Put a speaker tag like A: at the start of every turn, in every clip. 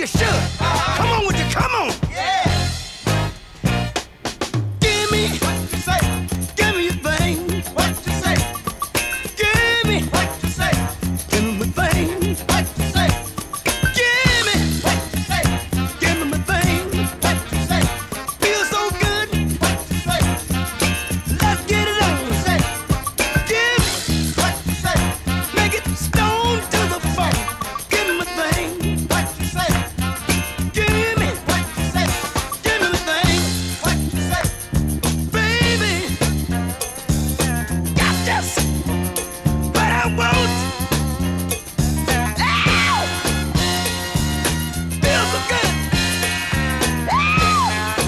A: you should. Come on with you, come on.
B: Yeah.
A: Give me
B: What you say?
A: give me your thing.
B: What you say?
A: Give me
B: What you say?
A: give me my thing.
B: What you say?
A: Give me
B: What you say?
A: give me my thing.
B: What you say?
A: Feels so good.
B: What you say?
A: Let's get it on.
B: Say
A: Give me,
B: what you say?
A: make it stone to the bone. Give me my thing.
B: What you say?
A: Give me,
B: What you say?
A: give me my thing.
B: What you say?
A: Baby, got this, but I won't. Ow! Feels so good. Ow!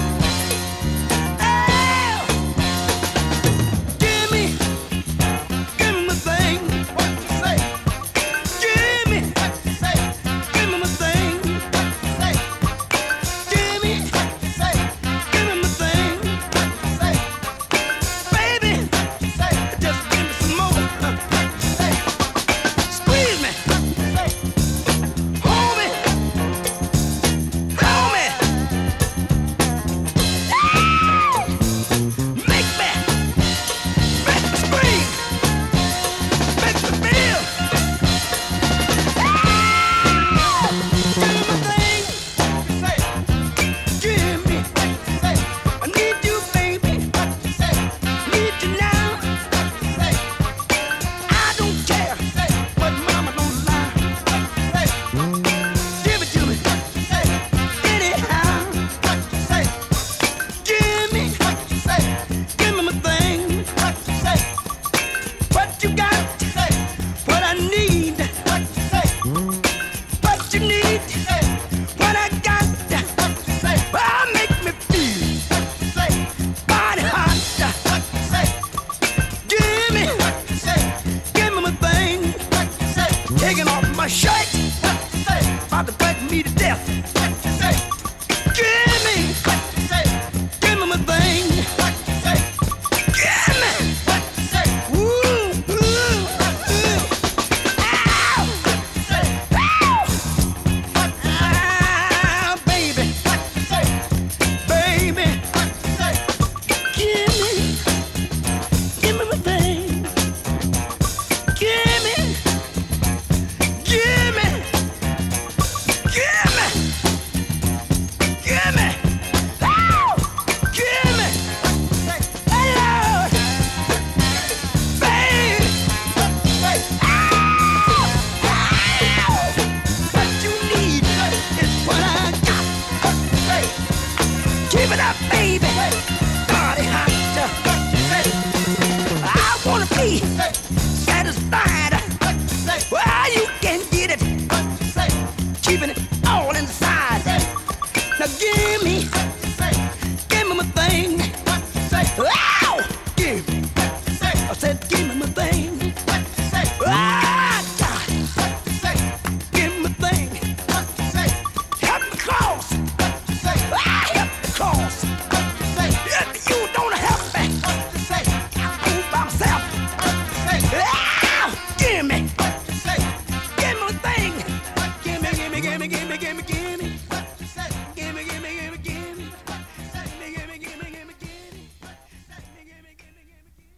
A: Ow! Give me my thing.
B: What you say?
A: Give me
B: What you say?
A: my thing.
B: What you say?
A: Give me
B: What you say?
A: my thing.
B: What you say?
A: Baby,
B: What you say?
A: just give me some more.
B: What you say?
A: Squeeze me,
B: What you say?
A: hold me, hold me. Ow! Make me scream, make me feel. Ow! Give me my thing,
B: Say
A: give me.
B: what you say?
A: I need you, baby,
B: What you say?
A: need you now.
B: What you say?
A: I don't care
B: Say
A: what mama don't lie.
B: what you say?
A: Give it to me
B: Say
A: anyhow.
B: what you say?
A: Give me
B: What you say?
A: my thing.
B: What you say?
A: What you got?
B: Say
A: What I need.
B: what you say?
A: What you need.
B: Say
A: What I got.
B: what you say?
A: Make me feel
B: What you say?
A: body hot.
B: What you say?
A: Give me
B: What you say?
A: my thing.
B: What you say?
A: Taking off my shirt.
B: What you say?
A: About to bite me to death.
B: What you say?
A: Give me
B: What you say?
A: my thing.
B: What you say?
A: Give me.
B: What you say?
A: Ooh, ooh, ooh. Ow!
B: What you say?
A: Ow! Ah, baby,
B: What you say?
A: baby.
B: What you say?
A: Give me my thing. Give me, give me, give me, give me, ow, give me,
B: Say
A: hey Lord, babe,
B: say
A: ow, ow. What you need is what I got.
B: what you say?
A: Keep it up, baby, body hot.
B: Say
A: I wanna be
B: say
A: satisfied.
B: what you say?
A: Well, you can get it,
B: What you say?
A: keeping it all inside.
B: Say
A: Now give me
B: what you say?
A: my thing.
B: What you say?
A: Ah!